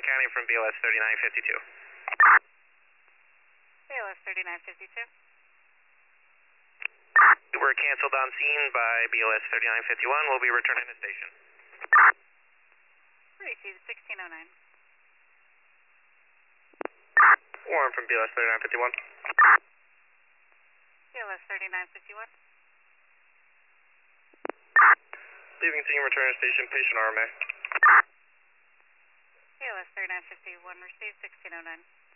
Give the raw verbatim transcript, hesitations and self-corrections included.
County from B L S thirty-nine fifty-two. B L S thirty-nine fifty-two. We're canceled on scene by B L S thirty-nine fifty-one. We'll be returning to station. Received sixteen oh nine. Warren from B L S thirty-nine fifty-one. B L S thirty-nine fifty-one. Leaving scene, return to station, patient R M A. B L S thirty-nine fifty-one, received sixteen oh nine.